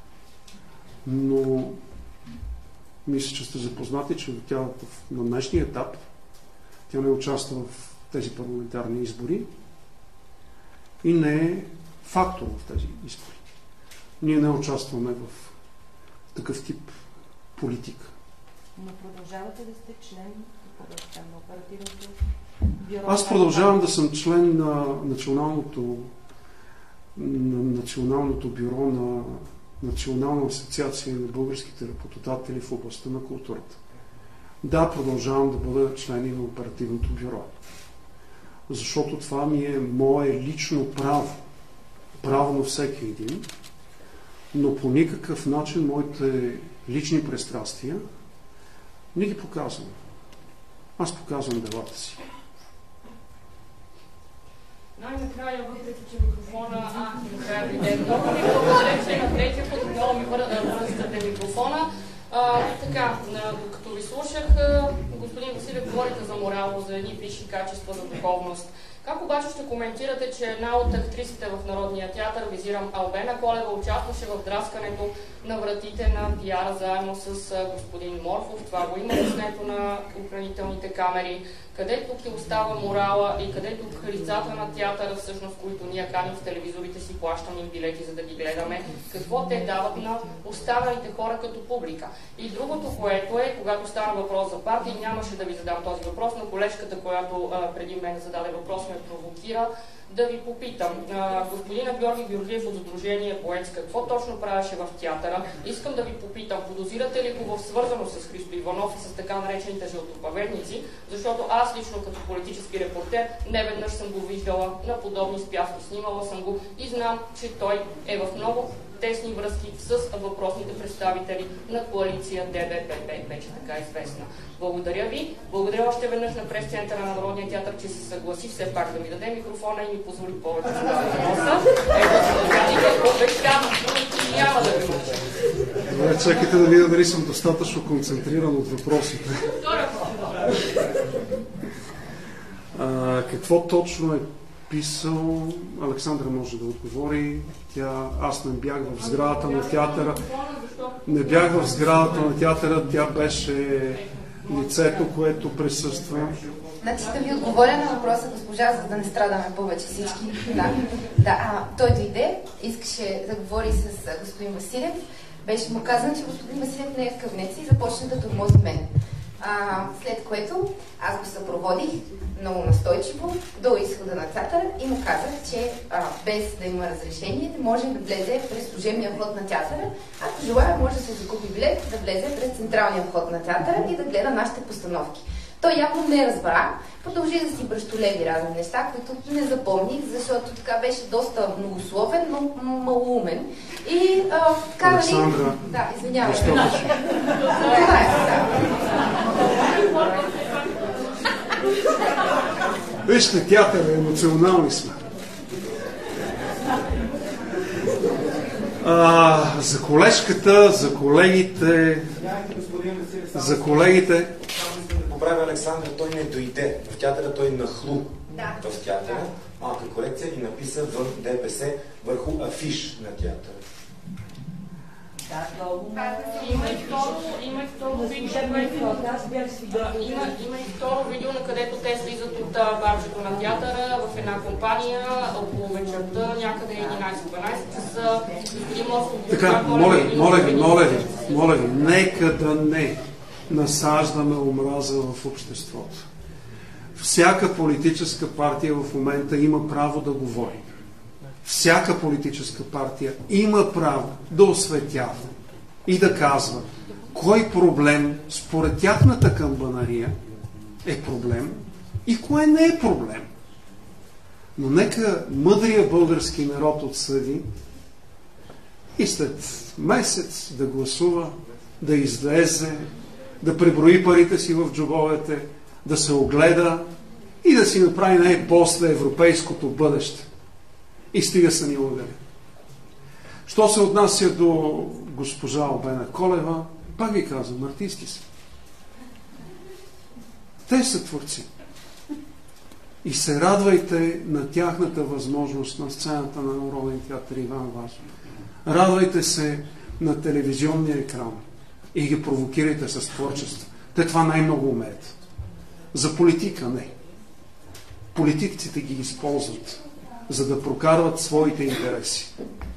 но мисля, че сте запознати, че тя на днешния етап тя не участва в тези парламентарни избори и не е фактор в тези избори. Ние не участваме в такъв тип политика. Но продължавате да сте член на оперативното бюро? Аз продължавам да съм член на националното, на националното бюро на Национална асоциация на българските работодатели в областта на културата. Да, продължавам да бъда член и на оперативното бюро. Защото това ми е мое лично право. Право на всеки един. Но по никакъв начин моите лични пристрастия Не ги показвам. Аз показвам делата си. Най-накрая, въпреки че микрофона, а, накрая дойде много ми благодаря, че на третия път много ми връщате микрофона. А, така, докато ви слушах, господин Василев, говорите за морал, за едни висши качества, за духовност. Как обаче ще коментирате, че една от актрисите в Народния театър, визирам Албена Колева, участваше в драскането на вратите на пиара заедно с господин Морфов? Това го има в снето на охранителните камери. Къде тук е остава морала и къде тук лицата на театъра, всъщност, които ние каним в телевизорите си, плащаме им билети, за да ги гледаме, какво те дават на останалите хора като публика? И другото, което е, когато става въпрос за партии, нямаше да ви задам този въпрос, но колежката, която а, преди мен зададе въпрос, ме провокира да ви попитам. А, господина Георги Георгиев от Сдружение Поетс, какво точно правеше в театъра? Искам да ви попитам, подозирате ли го в свързано с Христо Иванов и с така наречените жълтопаверници, защото аз лично като политически репортер неведнъж съм го виждала на подобни спявки, снимала съм го и знам, че той е в много тесни връзки с въпросните представители на коалиция Д Б П П, вече така известна. Благодаря ви. Благодаря още веднъж на прес-центъра на Народния театър, че се съгласи все пак да ми даде микрофона и ми позволи повече да носа. Ето, обещам, няма да ви муча. Добре, чакайте да видя дали съм достатъчно концентриран от въпросите. А, какво точно е писал? Александра може да отговори. Тя, аз не бях в сградата на театъра. Не бях в сградата на театъра. Тя беше лицето, което присъства. Значи да ви отговоря на въпроса, госпожа, за да не страдаме повече всички. Да, да а, той дойде, искаше да говори с господин Василев. Беше му казано, че господин Василев не е в кабинета и започна да тормози мен. А, след което аз го съпроводих много настойчиво до изхода на театъра и му казах, че а, без да има разрешение не може да влезе през служебния вход на театъра. Ако желая, може да се закупи билет, да влезе през централния вход на театъра и да гледа нашите постановки. Той явно не разбра, продължи да си бръщолеви разни неща, които не запомних, защото така беше доста многословен, но малоумен. И а, така, Александра, да, извинявай. Това е, да. Вижте, театър е емоционални сме. А, за колежката, за колегите, за колегите. Поправя Александра, той не дойде в театъра, той нахлу да. в театъра. Малка корекция и написа в Д П С върху афиш на театъра. Има и второ, има и второ видео, има, има и второ видео, на където те слизат от барчето на театъра в една компания около вечерта, някъде единайсет-дванайсет часа. Така, моля, моля ви, моля ви, моля ви, нека да не насаждаме омраза в обществото. Всяка политическа партия в момента има право да говори. Всяка политическа партия има право да осветява и да казва кой проблем според тяхната камбанария е проблем и кое не е проблем. Но нека мъдрия български народ отсъди и след месец да гласува, да излезе, да преброи парите си в джобовете, да се огледа и да си направи най-после европейското бъдеще. И стига са ни удари. Що се отнася до госпожа Албена Колева, пак ви казвам, артисти са. Те са творци. И се радвайте на тяхната възможност на сцената на Народен театър Иван Вазов. Радвайте се на телевизионния екран и ги провокирайте с творчество. Те това най-много умеят. За политика не. Политиците ги използват, за да прокарват своите интереси.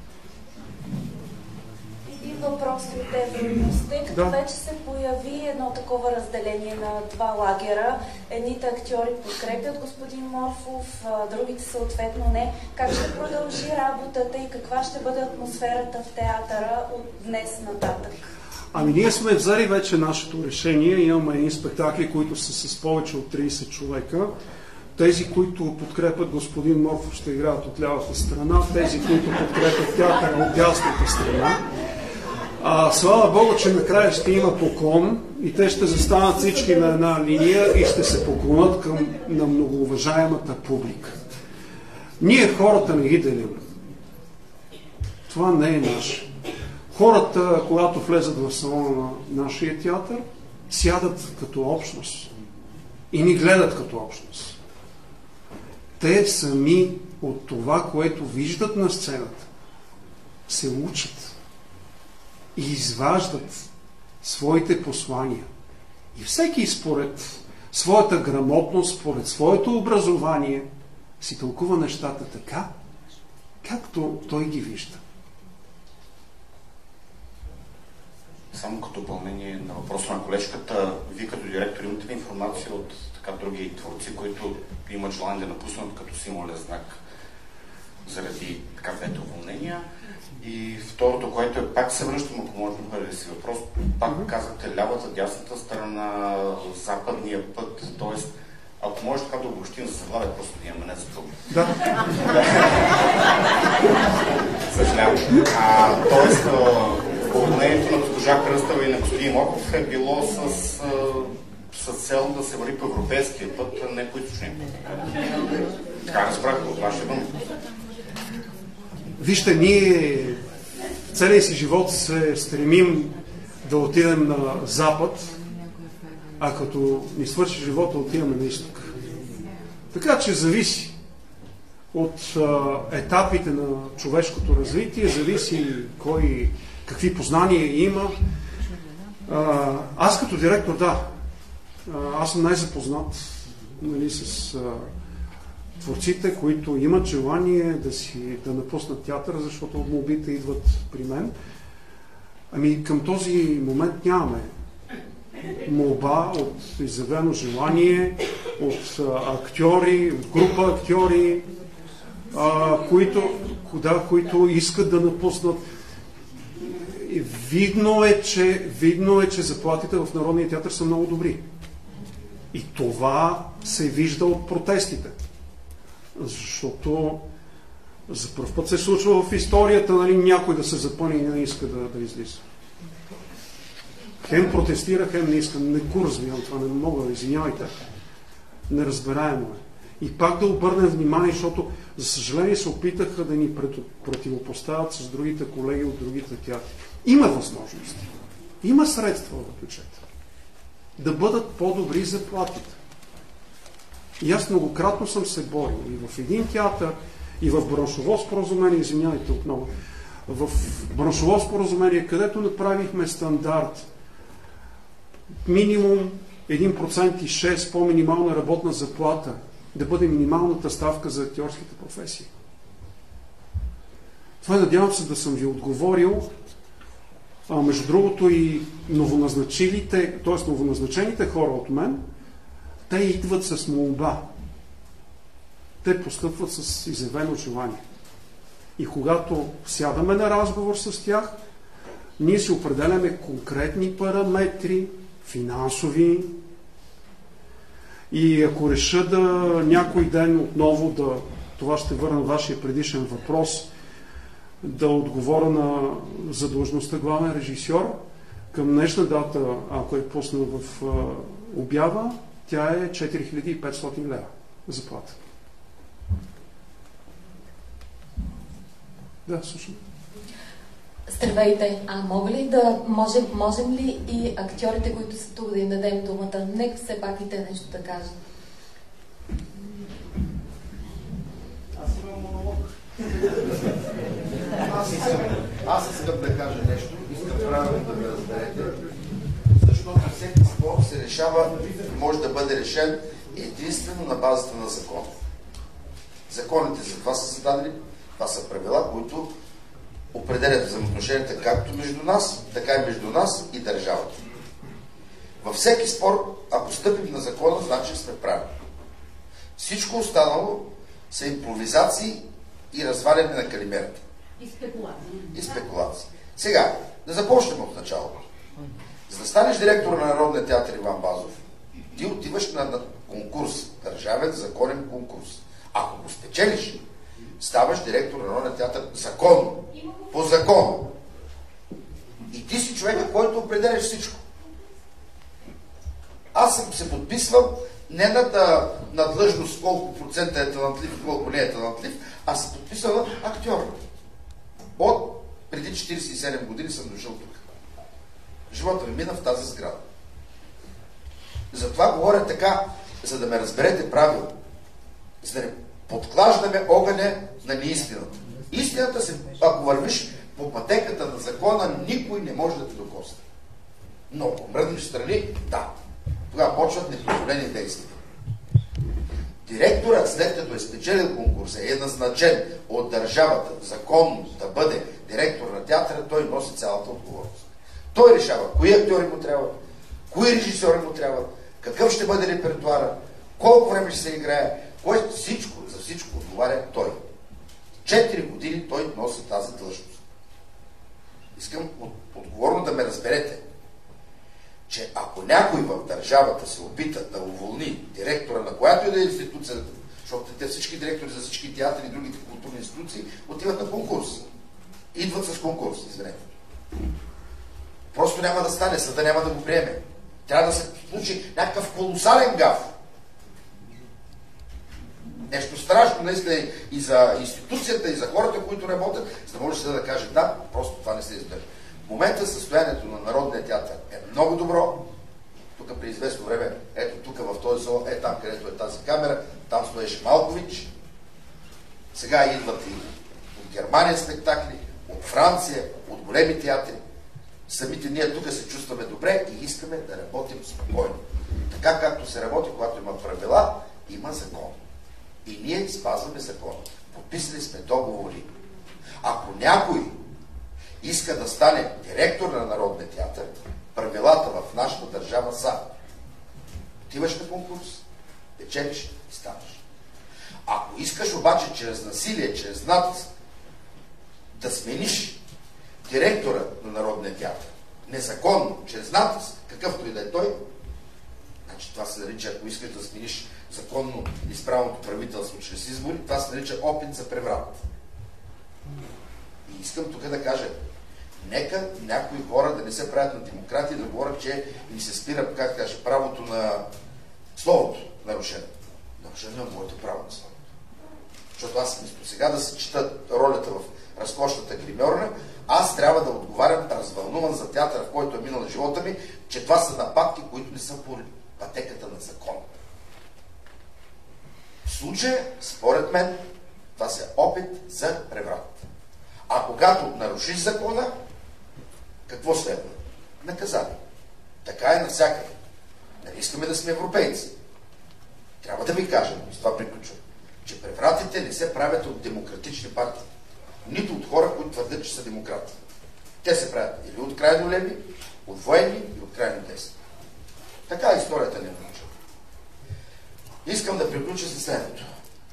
Един въпрос от Евронюс. Тъй като да. вече се появи едно такова разделение на два лагера, едните актьори подкрепят господин Морфов, другите съответно не. Как ще продължи работата и каква ще бъде атмосферата в театъра от днес нататък? Ами ние сме взели вече нашето решение. Имаме едни спектакли, които са с повече от трийсет човека. Тези, които подкрепят господин Морфов, ще играят от лявата страна. Тези, които подкрепят театъра, от дясната страна. А, слава Богу, че накрая ще има поклон и те ще застанат всички на една линия и ще се поклонят към на многоуважаемата публика. Ние хората не ги делим. Това не е наше. Хората, когато влезат в салона на нашия театър, сядат като общност и ни гледат като общност. Те сами от това, което виждат на сцената, се учат и изваждат своите послания. И всеки според своята грамотност, според своето образование, си тълкува нещата така, както той ги вижда. Само като допълнение на въпроса на колежката, вие като директор имате ли информация от така други творци, които имат желание да напуснат като символен знак заради така двете уволнения? И второто, което е, пак се връщам, ако може да бъде си въпрос, пак казахте лявата, дясната страна, западния път, т.е. ако може така да обобщим за заглавие, просто да имаме не за това. Да. Съжалявам. Тоест, уволнението на госпожа Кръстева и на господин Морков е било с, с цел да се върви по европейския път, а не по източния път. Така разбрах от вашия дума. Вижте, ние целия си живот се стремим да отидем на запад, а като ни свърши живота, отиваме на изток. Така че зависи от а, етапите на човешкото развитие, зависи кой, какви познания има. А, аз като директор, да, а, аз съм най-запознат, нали, с а, творците, които имат желание да, си, да напуснат театъра, защото молбите идват при мен. Ами към този момент нямаме молба от изявено желание, от а, актьори, от група актьори, а, които, да, които искат да напуснат. И видно е, че, видно е, че заплатите в Народния театър са много добри. И това се вижда от протестите. Защото за първ път се случва в историята, нали, някой да се запъни и не иска да, да излиза. Хем протестира, хем не иска. Не го разбирам, това не мога, извинявайте. Неразбираемо е. И пак да обърнем внимание, защото, за съжаление, се опитаха да ни противопоставят с другите колеги от другите театри. Има възможности. Има средства в бюджета. Да бъдат по-добри заплатите. И аз многократно съм се борил и в един театър, и в браншово споразумение, извинявайте отново, в браншово споразумение, където направихме стандарт минимум един процент и шест процента по-минимална работна заплата да бъде минималната ставка за актьорските професии. Това надявам се да съм ви отговорил. А, между другото и новоназначилите, т.е. новоназначените хора от мен, те идват с молба. Те постъпват с изявено желание. И когато сядаме на разговор с тях, ние си определяме конкретни параметри, финансови. И ако реша да някой ден отново да, това ще върна вашия предишен въпрос, да отговоря на за длъжността главен режисьор, към днешна дата, ако е пуснал в а, обява, тя е четири хиляди и петстотин лева заплата. Да, слушам. Здравейте! А мога ли да, можем, можем ли и актьорите, които са тук, да им дадем думата? Нека все пак и те нещо да кажат. Аз имам монолог. Аз искам, аз искам да кажа нещо, искам правилно да ме разберете, защото всеки спор се решава, може да бъде решен единствено на базата на закона. Законите за това са зададени, това са правила, които определят взаимоотношенията както между нас, така и между нас и държавата. Във всеки спор, ако стъпим на закона, значи сме прави. Всичко останало са импровизации и разваляне на калимерата. И спекулации. И спекулации. Сега, да започнем от началото. За да станеш директор на Народния театър Иван Вазов, ти отиваш на, на конкурс, държавен законен конкурс. Ако го спечелиш, ставаш директор на Народния театър законно, по закон. И ти си човека, който определяш всичко. Аз съм се подписвам не на, на длъжност колко процента е талантлив и колко не е талантлив, а се подписвам актьор. От преди четиридесет и седем години съм дошъл тук. Живота ми мина в тази сграда. Затова говоря така, за да ме разберете правилно. За да не подклаждаме огъня на неистината. Истината се, ако вървиш по пътеката на закона, никой не може да те докосне. Но ако мръднеш страни, да. Тогава почват непозволени действия. Директорът, след като е спечелил конкурса и е назначен от държавата законно да бъде директор на театъра, той носи цялата отговорност. Той решава кои актьори му трябва, кои режисьори му трябва, какъв ще бъде репертуара, колко време ще се играе, кое всичко, за всичко отговаря той. Четири години той носи тази длъжност. Искам от, отговорно да ме разберете, че ако някой в държавата се опита да уволни директора на която и да е институция, защото те всички директори за всички театри и другите културни институции отиват на конкурс. Идват с конкурс, извинете. Просто няма да стане, съда няма да го приеме. Трябва да се случи някакъв колосален гаф. Нещо страшно наистина и за институцията, и за хората, които работят, за да може съда да каже да, просто това не се издържа. В момента състоянието на Народния театър е много добро. Тук при известно време, ето тук в този салон, е там, където е тази камера, там стоеше Малкович. Сега идват и от Германия спектакли, от Франция, от големи театри. Самите ние тук се чувстваме добре и искаме да работим спокойно. Така както се работи, когато има правила, има закон. И ние спазваме закон. Подписали сме договори. Ако някой иска да стане директор на Народния театър, правилата в нашата държава са: отиваш на конкурс, печелиш и ставаш. Ако искаш обаче чрез насилие, чрез натиск да смениш директора на Народния театър, незаконно, чрез натиск, какъвто и да е той, значи това се нарича, ако искаш да смениш законно изправното правителство чрез избори, това се нарича опит за преврат. И искам тук да кажа, нека някои хора да не се правят на демократи, да говорят, че им се спира, как каже, правото на словото нарушено. Нарушено е моето право на словото. Защото аз вместо сега да се чета ролята в разкошната гримьорна, аз трябва да отговарям развълнуван за театъра, в който е минал живота ми, че това са нападки, които не са по пътеката на закон. В случая, според мен, това са опит за преврат. А когато нарушиш закона, какво следва? Наказание. Така е навсякъде. Не искаме да сме европейци. Трябва да ви кажем, и с това приключвам, че превратите не се правят от демократични партии. Нито от хора, които твърдят, че са демократи. Те се правят или от крайно леви, от военни и от крайно десни. Така историята не е научила. Искам да приключа със следното.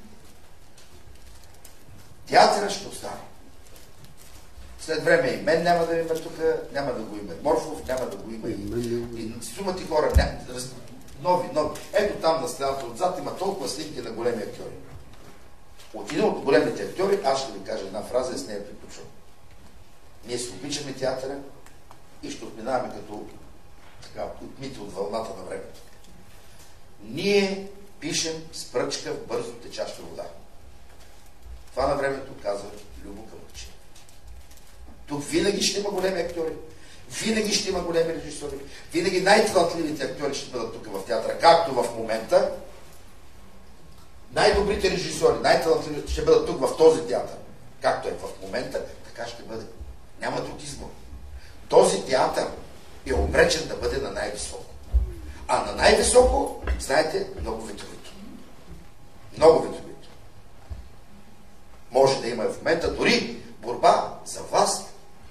Театъра ще остане. След време и мен няма да има тук, няма да го има Морфов, няма да го има и, и сумата и хора, няма, нови, нови. Ето там на стената отзад има толкова снимки на големи актьори. От един от големите актьори, аз ще ви кажа една фраза и с нея приключвам. Ние се обичаме театъра и ще отминаваме като така, отмити от вълната на времето. Ние пишем с пръчка в бързо течаща вода. Това на времето казва Любо Кълъчев. Тук винаги ще има големи актьори, винаги ще има големи режисьори, винаги най-талантливите актьори ще бъдат тук в театъра, както в момента. Най-добрите режисьори, най-талантливите ще бъдат тук в този театър, както е в момента, така ще бъде. Няма друг избор. Този театър е обречен да бъде на най-високо. А на най-високо, знаете, много ветровито. Много ветровито. Може да има в момента дори борба за власт.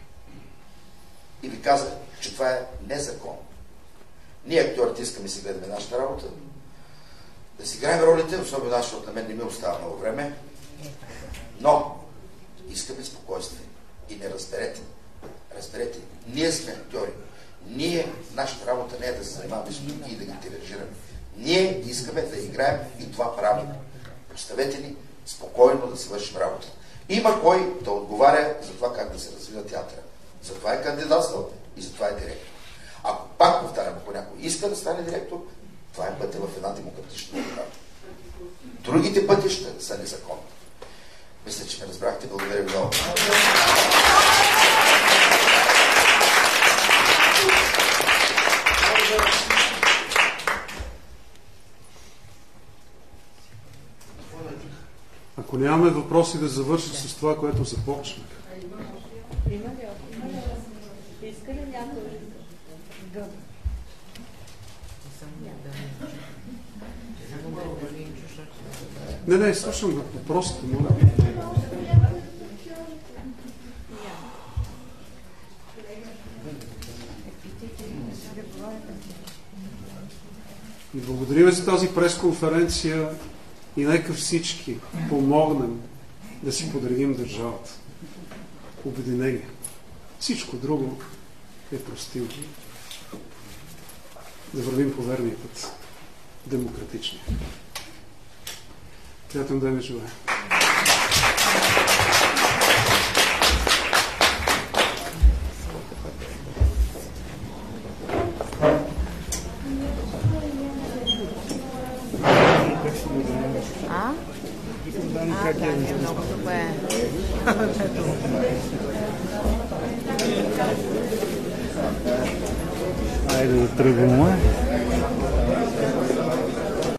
И ви казах, че това е незаконно. Ние, актьорите, искаме си гледаме нашата работа, да си играем ролите, особено аз, защото на мен не ми остава много време, но искаме спокойствие. И не разберете. Разберете, ние сме актьори. Ние, нашата работа не е да се занимаваме с други и да ги тиражираме. Ние искаме да играем и това правим. Оставете ни спокойно да свършим работа. Има кой да отговаря за това как да се развива театъра. Затова е кандидатствал И затова е директор. Ако пак повтарям, ако някой иска да стане директор, това е пътя в една демократична държава. Другите пътища са незаконни. Мисля, че ме разбрахте. Благодаря ви много. Ако нямаме въпроси, да завършим с това, което започнах. Има ли? Иска ли някой да... Не, не, слушам въпросите, моля. И благодарим за тази пресконференция и нека всички помогнем да си подредим държавата. Обединение. Всичко друго е простило. Да вървим по верния път. Демократичния. Приятен ден ви желая. А? А, да, е много добре. Айде да тръгваме.